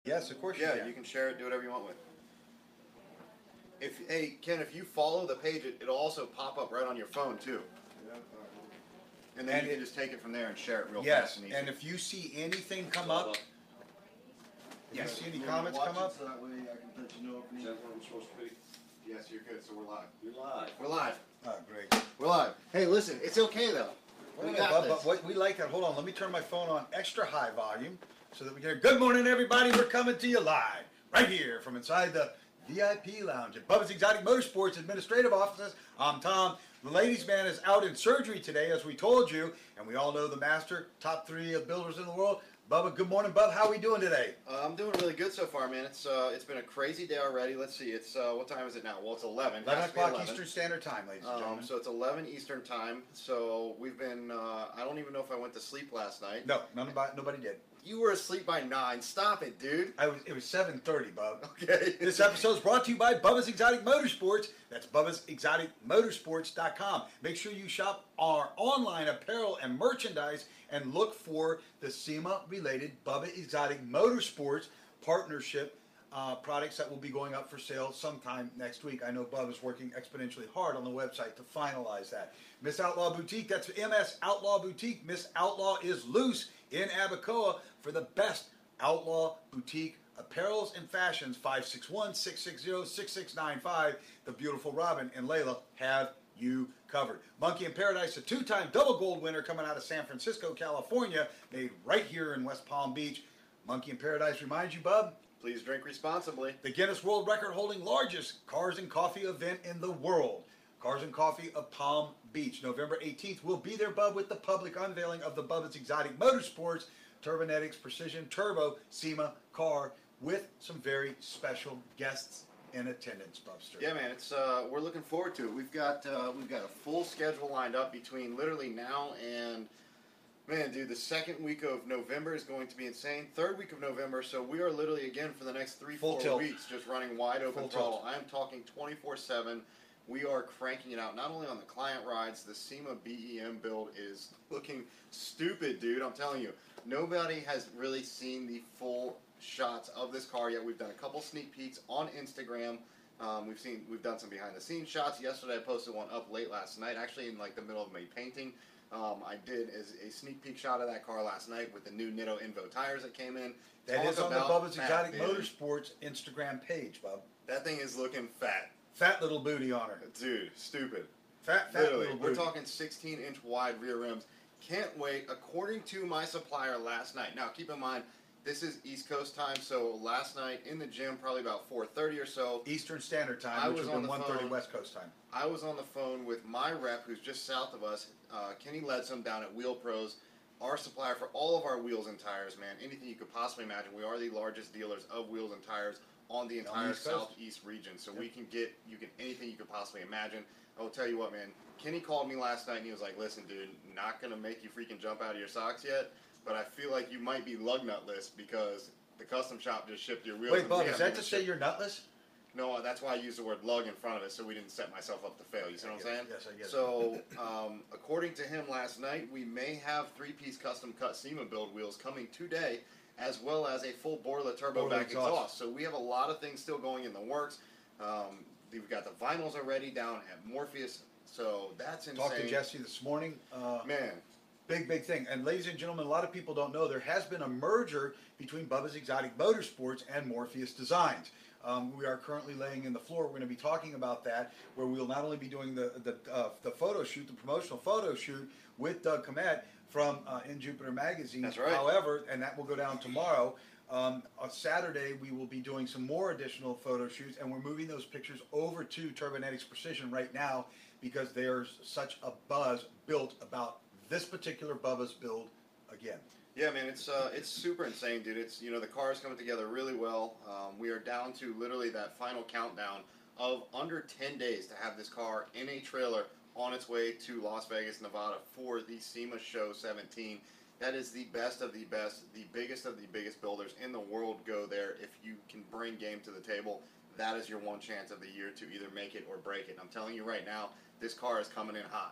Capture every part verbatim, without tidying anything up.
Yes, of course you Yeah, can. you can share it, do whatever you want with it. If hey Ken, if you follow the page, it, it'll also pop up right on your phone too. And then And you can it- just take it from there and share it real Yes, fast and easy. and if you see anything come up, you see any comments Watch come it up? So that way I can let you know if Is need. that where we're supposed to be? Yes, you're good. So we're live. You're live. We're live. Oh, great. We're live. Hey, listen, it's okay though. Wait a We minute, got Bub, this. but what we like that. Hold on, let me turn my phone on extra high volume so that we can hear. Good morning, everybody. We're coming to you live right here from inside the V I P lounge at Bubba's Exotic Motorsports administrative offices. I'm Tom. The ladies' man is out in surgery today, as we told you, and we all know the master, top three of builders in the world. Bubba, good morning, Bub. How are we doing today? Uh, I'm doing really good so far, man. It's uh, it's been a crazy day already. Let's see. It's uh, what time is it now? Well, it's eleven. It eleven has to be o'clock eleven. Eastern Standard Time, ladies and Um, gentlemen. so it's eleven Eastern time. So we've been. Uh, I don't even know if I went to sleep last night. No, none about, nobody did. You were asleep by nine. Stop it, dude. I was, it was seven thirty, Bub. Okay. This episode is brought to you by Bubba's Exotic Motorsports. That's Bubba's Exotic Motorsports dot com. Make sure you shop our online apparel and merchandise and look for the SEMA-related Bubba Exotic Motorsports partnership uh, products that will be going up for sale sometime next week. I know Bub is working exponentially hard on the website to finalize that. Miss Outlaw Boutique, that's M S Outlaw Boutique. Miss Outlaw is loose in Abacoa for the best outlaw boutique apparels and fashions. Five six one, six six zero, six six nine five. The beautiful Robin and Layla have you covered. Monkey in Paradise, a two-time double gold winner coming out of San Francisco, California, made right here in West Palm Beach. Monkey in Paradise reminds you, Bub, Please drink responsibly. the Guinness World Record holding largest cars and coffee event in the world. Cars and Coffee of Palm Beach, November eighteenth. We'll be there, Bub, with the public unveiling of the Bubba's Exotic Motorsports Turbonetics Precision Turbo SEMA car with some very special guests in attendance, Bubster. Yeah, man. It's uh, we're looking forward to it. We've got uh, we've got a full schedule lined up between literally now and. Man, dude, the second week of November is going to be insane. Third week of November, so we are literally, again, for the next three, Full four tilt. weeks, just running wide open Full throttle. tilt. I am talking twenty-four seven. We are cranking it out, not only on the client rides, the SEMA B E M build is looking stupid, dude. I'm telling you. Nobody has really seen the full shots of this car yet. We've done a couple sneak peeks on Instagram. Um, we've seen, we've done some behind-the-scenes shots. Yesterday, I posted one up late last night, actually in like the middle of me painting. Um, I did as a sneak peek shot of that car last night with the new Nitto Invo tires that came in. That Talk is on the about Bubba's fat, Exotic dude. Motorsports Instagram page, Bub. That thing is looking fat, Fat little booty on her. dude. Stupid. Fat, fat Literally, little we're booty. talking sixteen inch wide rear rims. Can't wait. According to my supplier last night. Now, keep in mind, this is East Coast time, so last night in the gym, probably about four thirty or so, Eastern Standard I Time, which was would on have been the one thirty phone. West Coast time. I was on the phone with my rep, who's just south of us, uh, Kenny Ledsom, down at Wheel Pros, our supplier for all of our wheels and tires, man. Anything you could possibly imagine. We are the largest dealers of wheels and tires on the On the entire East Coast. southeast region, so Yep. we can get you can anything you could possibly imagine. I will tell you what, man. Kenny called me last night and he was like, "Listen, dude, not gonna make you freaking jump out of your socks yet, but I feel like you might be lug nutless because the custom shop just shipped your wheels." Wait, and Bub, we is haven't that even to say shipped- you're nutless? No, that's why I used the word lug in front of it, so we didn't set myself up to fail. You see I what I'm get it. saying? Yes, I get it. So, um, according to him last night, we may have three-piece custom cut SEMA build wheels coming today, as well as a full Borla turbo Borla back exhaust. exhaust. So we have a lot of things still going in the works. Um, we've got the vinyls already down at Morpheus, so that's insane. Talked to Jesse this morning. Uh, Man, Big, big thing. And ladies and gentlemen, a lot of people don't know there has been a merger between Bubba's Exotic Motorsports and Morpheus Designs. Um, we are currently laying in the floor. We're going to be talking about that, where we'll not only be doing the the, uh, the photo shoot, the promotional photo shoot with Doug Komet from uh, In Jupiter Magazine. That's right. However, and that will go down tomorrow. Um, on Saturday, we will be doing some more additional photo shoots, and we're moving those pictures over to Turbonetics Precision right now because there's such a buzz built about this particular Bubba's build again. yeah, man, it's uh, it's super insane, dude. It's you know the car is coming together really well. Um, we are down to literally that final countdown of under ten days to have this car in a trailer on its way to Las Vegas, Nevada for the SEMA Show seventeen. That is the best of the best, the biggest of the biggest builders in the world go there. If you can bring game to the table, that is your one chance of the year to either make it or break it. I'm telling you right now, this car is coming in hot.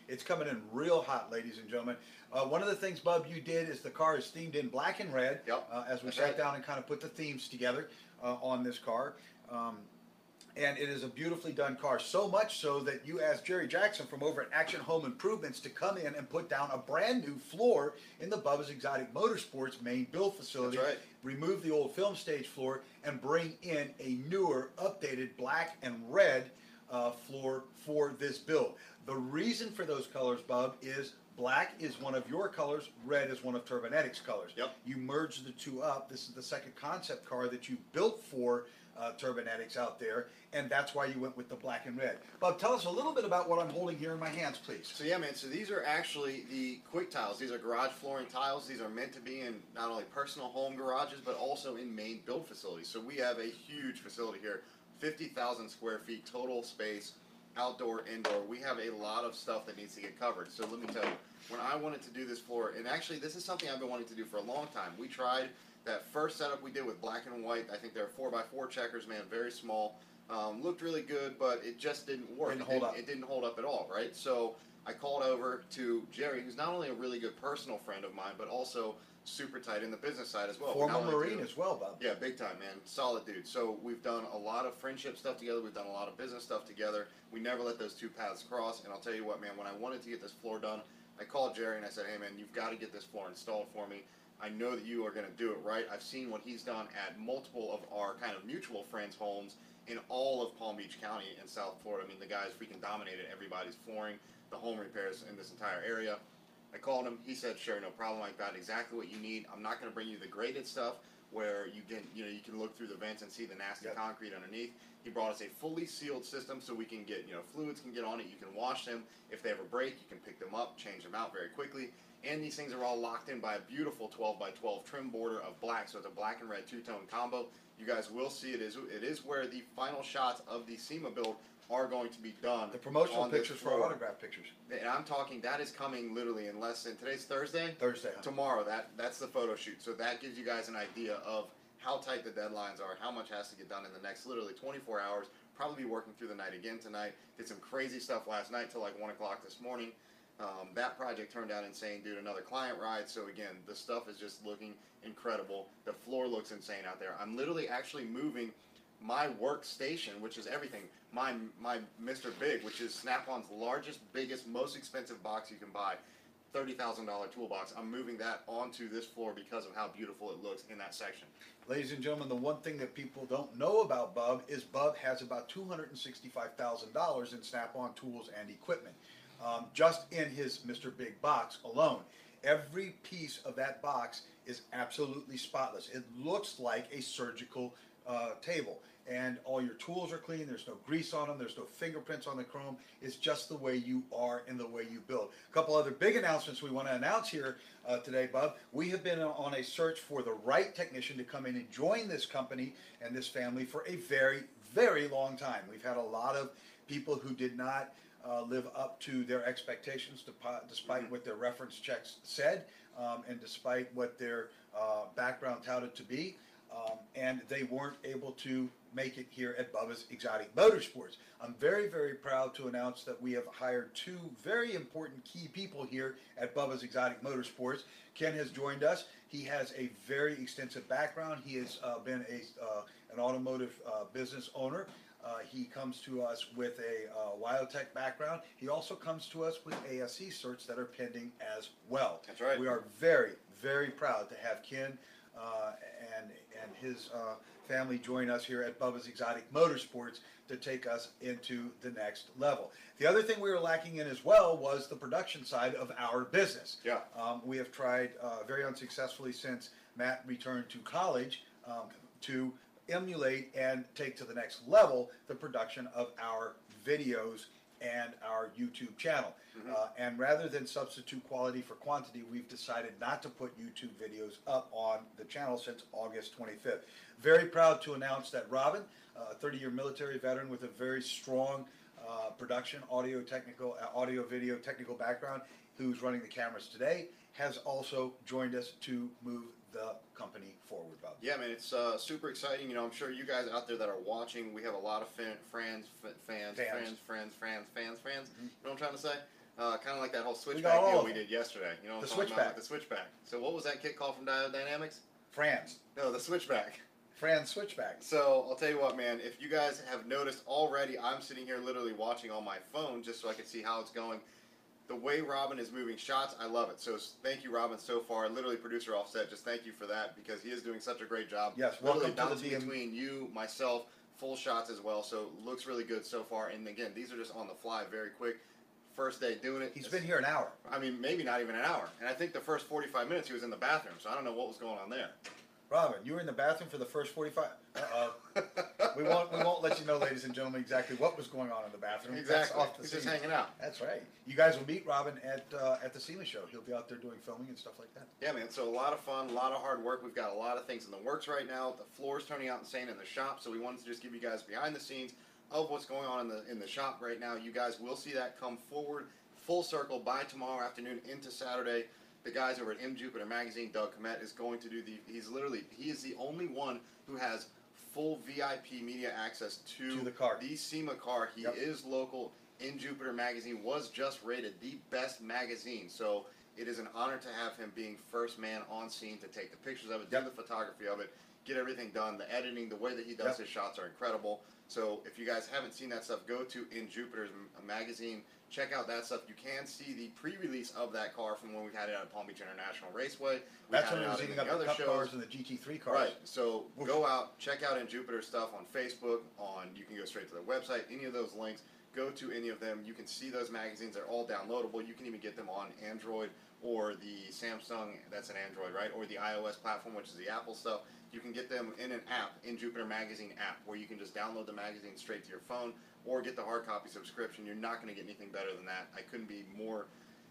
It's coming in real hot, ladies and gentlemen. Uh, one of the things, Bub, you did is the car is themed in black and red. Yep. Uh, as we That's sat right. down and kind of put the themes together uh, on this car. Um, and it is a beautifully done car, so much so that you asked Jerry Jackson from over at Action Home Improvements to come in and put down a brand new floor in the Bubba's Exotic Motorsports main build facility. That's right. Remove the old film stage floor and bring in a newer, updated black and red uh, floor for this build. The reason for those colors, Bub, is black is one of your colors, red is one of Turbonetics' colors. Yep. You merge the two up. This is the second concept car that you built for uh, Turbonetics out there, and that's why you went with the black and red. Bub, tell us a little bit about what I'm holding here in my hands, please. So yeah, man, so these are actually the quick tiles. These are garage flooring tiles. These are meant to be in not only personal home garages, but also in main build facilities. So we have a huge facility here, fifty thousand square feet total space, outdoor, indoor. We have a lot of stuff that needs to get covered. So let me tell you, when I wanted to do this floor, and actually this is something I've been wanting to do for a long time. We tried that first setup we did with black and white. I think they're four by four checkers, man, very small. Um, looked really good, but it just didn't work. Didn't it, hold didn't, up. it didn't hold up at all, right? So I called over to Jerry, who's not only a really good personal friend of mine, but also super tight in the business side as well. Former Not only Marine do- as well, Bub. Yeah, big time, man. Solid dude. So we've done a lot of friendship stuff together. We've done a lot of business stuff together. We never let those two paths cross. And I'll tell you what, man, when I wanted to get this floor done, I called Jerry and I said, hey, man, you've got to get this floor installed for me. I know that you are going to do it right. I've seen what he's done at multiple of our kind of mutual friends' homes in all of Palm Beach County and South Florida. I mean, the guy's freaking dominated everybody's flooring, the home repairs in this entire area. I called him. He said, sure, no problem. I've got exactly what you need. I'm not going to bring you the graded stuff where you can, you know, you can look through the vents and see the nasty Yep. concrete underneath. He brought us a fully sealed system so we can get, you know, fluids can get on it. You can wash them. If they ever break, you can pick them up, change them out very quickly. And these things are all locked in by a beautiful twelve by twelve trim border of black. So it's a black and red two-tone combo. You guys will see it is it is where the final shots of the SEMA build are going to be done. The promotional on this pictures for floor. our autograph pictures. And I'm talking, that is coming literally in less than, today's Thursday? Thursday. huh? Tomorrow, that that's the photo shoot. So that gives you guys an idea of how tight the deadlines are, how much has to get done in the next literally twenty-four hours. Probably be working through the night again tonight. Did some crazy stuff last night till like one o'clock this morning. Um, that project turned out insane, dude. Another client ride. So again, the stuff is just looking incredible. The floor looks insane out there. I'm literally actually moving my workstation, which is everything. My my Mister Big, which is Snap-on's largest, biggest, most expensive box you can buy. thirty thousand dollar toolbox. I'm moving that onto this floor because of how beautiful it looks in that section. Ladies and gentlemen, the one thing that people don't know about Bub is Bub has about two hundred sixty-five thousand dollars in Snap-on tools and equipment. Um, just in his Mister Big box alone. Every piece of that box is absolutely spotless. It looks like a surgical uh, table. And all your tools are clean. There's no grease on them. There's no fingerprints on the chrome. It's just the way you are and the way you build. A couple other big announcements we want to announce here uh, today, Bub. We have been on a search for the right technician to come in and join this company and this family for a very, very long time. We've had a lot of people who did not uh, live up to their expectations depi- despite Mm-hmm. what their reference checks said um, and despite what their uh, background touted to be. Um, and they weren't able to make it here at Bubba's Exotic Motorsports. I'm very, very proud to announce that we have hired two very important key people here at Bubba's Exotic Motorsports. Ken has joined us. He has a very extensive background. He has uh, been a uh, an automotive uh, business owner. Uh, he comes to us with a uh, Wyotech background. He also comes to us with A S C certs that are pending as well. That's right. We are very, very proud to have Ken uh, and and his uh, family join us here at Bubba's Exotic Motorsports to take us into the next level. The other thing we were lacking in as well was the production side of our business. Yeah. Um, we have tried uh, very unsuccessfully since Matt returned to college um, to emulate and take to the next level the production of our videos and our YouTube channel. Mm-hmm. Uh, and rather than substitute quality for quantity, we've decided not to put YouTube videos up on the channel since August twenty-fifth. Very proud to announce that Robin, a thirty-year military veteran with a very strong uh, production, audio, technical, uh, audio, video, technical background, who's running the cameras today, has also joined us to move the company forward, Bob. Yeah, man, it's uh, super exciting. You know, I'm sure you guys out there that are watching, we have a lot of fan, friends, f- fans, Fans. friends, friends, friends, fans, fans. Mm-hmm. You know what I'm trying to say? Uh, kind of like that whole got switchback all deal of we them. did yesterday. You know what The I'm talking switchback. about? The switchback. So what was that kit called from Dy- Dynamics? Franz. No, the switchback. Franz switchback. So I'll tell you what, man. If you guys have noticed already, I'm sitting here literally watching on my phone just so I can see how it's going. The way Robin is moving shots, I love it. So thank you, Robin, so far. Literally, producer offset, just thank you for that because he is doing such a great job. Yes, literally welcome to the bouncing D M. between you, myself, full shots as well. So looks really good so far. And again, these are just on the fly, very quick. First day doing it. He's been here an hour. I mean, maybe not even an hour. And I think the first forty-five minutes he was in the bathroom. So I don't know what was going on there. Robin, you were in the bathroom for the first forty-five. Uh-oh. we won't. We won't let you know, ladies and gentlemen, exactly what was going on in the bathroom. Exactly. That's off the He's scene. just hanging out. That's right. You guys will meet Robin at uh, at the SEMA show. He'll be out there doing filming and stuff like that. Yeah, man. So a lot of fun, a lot of hard work. We've got a lot of things in the works right now. The floor's turning out insane in the shop. So we wanted to just give you guys behind the scenes of what's going on in the in the shop right now. You guys will see that come forward full circle by tomorrow afternoon into Saturday. The guys over at M Jupiter Magazine, Doug Komet, is going to do the. He's literally he is the only one who has full V I P media access to, To the car. the SEMA car. He Yep. is local. M Jupiter Magazine was just rated the best magazine. So it is an honor to have him being first man on scene to take the pictures of it, Yep. do the photography of it, get everything done. The editing, the way that he does Yep. his shots are incredible. So if you guys haven't seen that stuff, go to In Jupiter's m- magazine. Check out that stuff. You can see the pre-release of that car from when we had it at Palm Beach International Raceway. We That's had when it it was out in eating up the other cup shows. cars and the G T three cars. Right. So Woof. go out, check out In Jupiter stuff on Facebook. On you can go straight to their website. Any of those links, go to any of them. You can see those magazines. They're all downloadable. You can even get them on Android or the Samsung. That's an Android, right? Or the iOS platform, which is the Apple stuff. You can get them in an app, In Jupiter Magazine app, where you can just download the magazine straight to your phone or get the hard copy subscription. You're not going to get anything better than that. I couldn't be more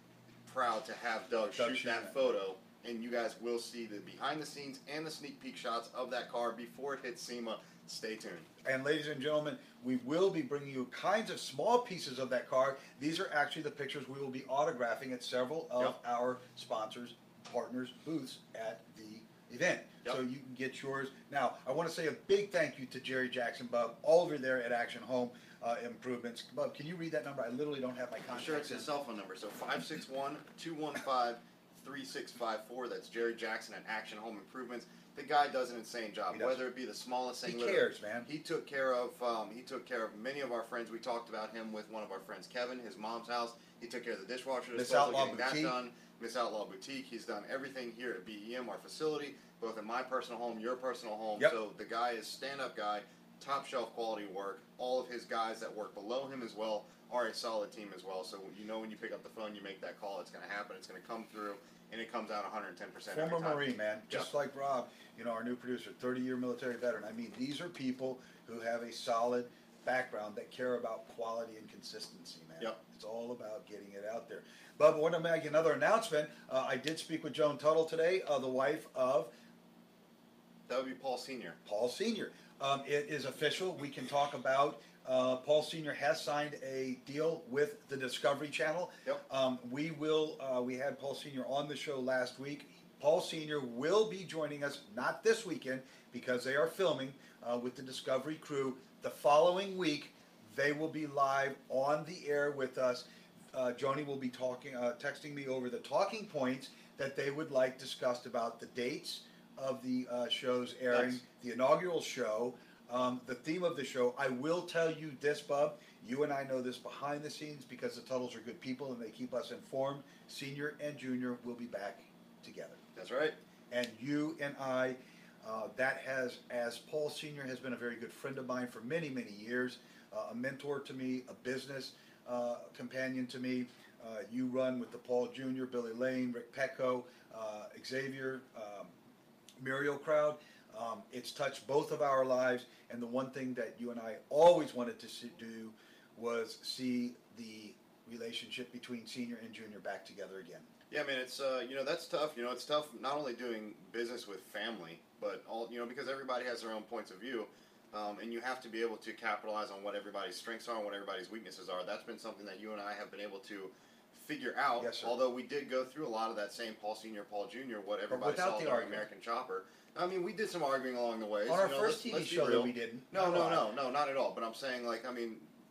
proud to have Doug, Doug shoot shooting that it. photo, and you guys will see the behind the scenes and the sneak peek shots of that car before it hits SEMA. Stay tuned. And ladies and gentlemen, we will be bringing you kinds of small pieces of that car. These are actually the pictures we will be autographing at several of Yep. our sponsors, partners, booths at the event. Yep. So you can get yours. Now, I want to say a big thank you to Jerry Jackson, Bub, all over there at Action Home uh, Improvements. Bub, can you read that number? I literally don't have my I'm contact. sure it's his cell phone number. So five six one, two one five, three six five four. That's Jerry Jackson at Action Home Improvements. The guy does an insane job. He does. Whether it be the smallest He thing. literally- cares, man. He took care of. Um, he took care of many of our friends. We talked about him with one of our friends, Kevin, his mom's house. He took care of the dishwasher Miss disposal, Outlaw getting that Boutique. done. Miss Outlaw Boutique. He's done everything here at B E M, our facility, both in my personal home, your personal home. Yep. So the guy is stand-up guy, top shelf quality work. All of his guys that work below him as well are a solid team as well. So you know when you pick up the phone, you make that call, it's going to happen. It's going to come through, and it comes out one hundred ten percent every Former time. Marine, man, just like Rob, you know, our new producer, thirty-year military veteran. I mean, these are people who have a solid background that care about quality and consistency, man. Yep. It's all about getting it out there. Bub, I want to make another announcement. Uh, I did speak with Joan Tuttle today, uh, the wife of That would be Paul Senior Paul Senior Um, it is official. We can talk about uh, Paul Senior has signed a deal with the Discovery Channel. Yep. Um, we will. Uh, we had Paul Senior on the show last week. Paul Senior will be joining us not this weekend because they are filming uh, with the Discovery crew. The following week, they will be live on the air with us. Uh, Joni will be talking, uh, texting me over the talking points that they would like discussed about the dates of the uh, shows airing, Nice. the inaugural show, um, the theme of the show. I will tell you this, Bub. You and I know this behind the scenes because the Tuttles are good people and they keep us informed. Senior and Junior will be back together. That's right. And you and I, uh, that has, as Paul Senior has been a very good friend of mine for many, many years, uh, a mentor to me, a business uh, companion to me. Uh, you run with the Paul Junior, Billy Lane, Rick Petco, uh, Xavier, um, Muriel crowd. Um, it's touched both of our lives, and the one thing that you and I always wanted to see, do was see the relationship between Senior and Junior back together again. Yeah, man, it's uh, you know that's tough. You know, it's tough not only doing business with family, but all you know because everybody has their own points of view, um, and you have to be able to capitalize on what everybody's strengths are and what everybody's weaknesses are. That's been something that you and I have been able to figure out. Yes, sir. Although we did go through a lot of that same Paul Senior, Paul Junior, what everybody without saw the during argument. American Chopper. I mean, we did some arguing along the way. On our you know, first let's- T V let's be show that real. we didn't. No, Not no, live. no, no, not at all. But I'm saying, like, I mean,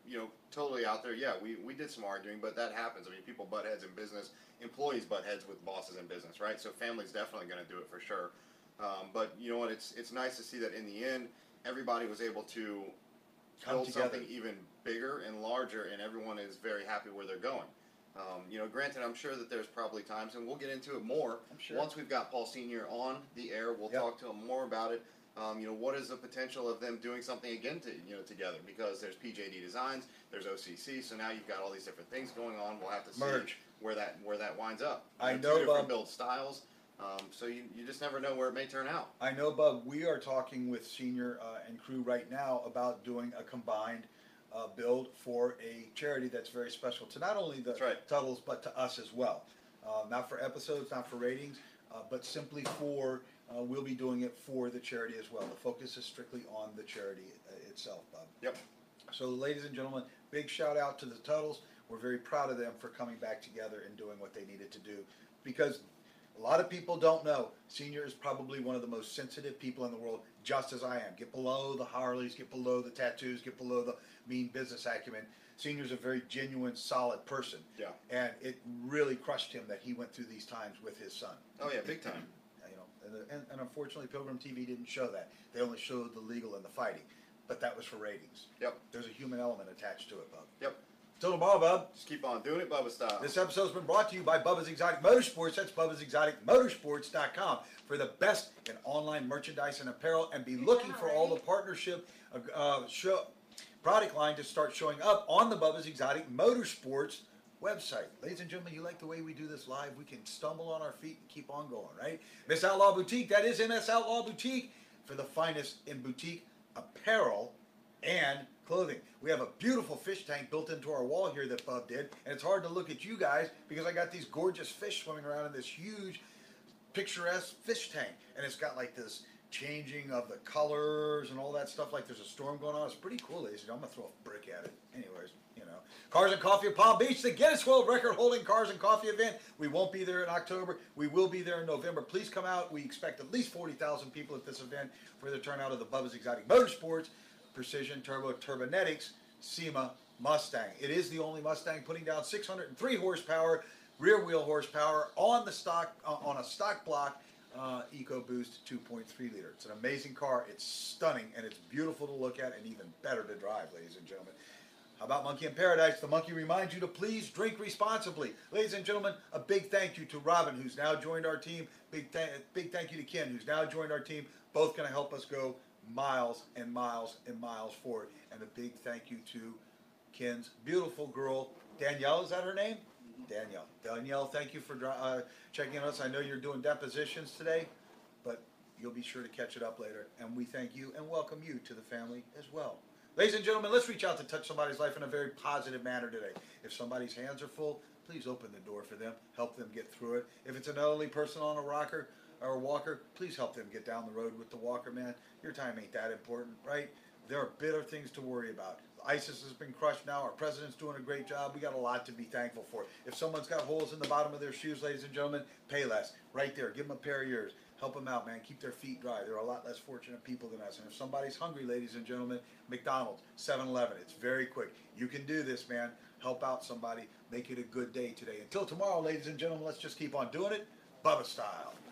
you know, totally out there. Yeah, we, we did some arguing, but that happens. I mean, people butt heads in business. Employees butt heads with bosses in business, right? So family's definitely going to do it for sure. Um, but you know what? It's it's nice to see that in the end, everybody was able to Come build together. something even bigger and larger, and everyone is very happy where they're going. Um, you know, granted, I'm sure that there's probably times, and we'll get into it more I'm sure. once we've got Paul Senior on the air. We'll Yep. talk to him more about it. Um, you know, what is the potential of them doing something again to you know together? Because there's P J D Designs, there's O C C, so now you've got all these different things going on. We'll have to see Merge. where that where that winds up. You I two know, different Bub. build styles, um, so you, you just never know where it may turn out. I know, Bub, we are talking with Senior uh, and crew right now about doing a combined uh, build for a charity that's very special to not only the That's right. Tuttles, but to us as well. Uh, not for episodes, not for ratings, uh, but simply for, uh, we'll be doing it for the charity as well. The focus is strictly on the charity uh, itself, Bub. Yep. So, ladies and gentlemen, big shout out to the Tuttles. We're very proud of them for coming back together and doing what they needed to do, because a lot of people don't know Senior is probably one of the most sensitive people in the world, just as I am. Get below the Harleys, get below the tattoos, get below the mean business acumen. Senior's a very genuine, solid person. Yeah. And it really crushed him that he went through these times with his son. Oh yeah, big time. You know, and, and, and unfortunately, Pilgrim T V didn't show that. They only showed the legal and the fighting. But that was for ratings. Yep. There's a human element attached to it, Bub. Yep. Till tomorrow, Bub. Just keep on doing it, Bubba style. This episode's been brought to you by Bubba's Exotic Motorsports. That's Bubba's Exotic Motorsports dot com for the best in online merchandise and apparel. And be looking for all the partnership uh, uh, show, product line to start showing up on the Bubba's Exotic Motorsports website. Ladies and gentlemen, you like the way we do this live? We can stumble on our feet and keep on going, right? Miss Outlaw Boutique, that is M S Outlaw Boutique for the finest in boutique apparel and clothing. We have a beautiful fish tank built into our wall here that Bub did, and it's hard to look at you guys because I got these gorgeous fish swimming around in this huge picturesque fish tank, and it's got like this changing of the colors and all that stuff, like there's a storm going on. It's pretty cool, ladies and gentlemen. I'm gonna throw a brick at it. Anyways, you know. Cars and Coffee of Palm Beach, the Guinness World Record holding Cars and Coffee event. We won't be there in October. We will be there in November. Please come out. We expect at least forty thousand people at this event for the turnout of the Bubba's Exotic Motorsports Precision Turbo Turbonetics SEMA Mustang. It is the only Mustang putting down six hundred three horsepower, rear wheel horsepower on the stock uh, on a stock block uh, EcoBoost two point three liter. It's an amazing car. It's stunning and it's beautiful to look at and even better to drive, ladies and gentlemen. How about Monkey in Paradise? The Monkey reminds you to please drink responsibly. Ladies and gentlemen, a big thank you to Robin, who's now joined our team. Big, th- big thank you to Ken, who's now joined our team. Both going to help us go miles and miles and miles forward. And a big thank you to Ken's beautiful girl, Danielle. Is that her name? Danielle. Danielle, thank you for uh, checking on us. I know you're doing depositions today, but you'll be sure to catch it up later. And we thank you and welcome you to the family as well. Ladies and gentlemen, let's reach out to touch somebody's life in a very positive manner today. If somebody's hands are full, please open the door for them. Help them get through it. If it's an elderly person on a rocker or a walker, please help them get down the road with the walker, man. Your time ain't that important, right? There are bitter things to worry about. ISIS has been crushed now. Our president's doing a great job. We got a lot to be thankful for. If someone's got holes in the bottom of their shoes, ladies and gentlemen, pay less. Right there. Give them a pair of yours. Help them out, man. Keep their feet dry. They're a lot less fortunate people than us. And if somebody's hungry, ladies and gentlemen, McDonald's, seven eleven. It's very quick. You can do this, man. Help out somebody. Make it a good day today. Until tomorrow, ladies and gentlemen, let's just keep on doing it Bubba style.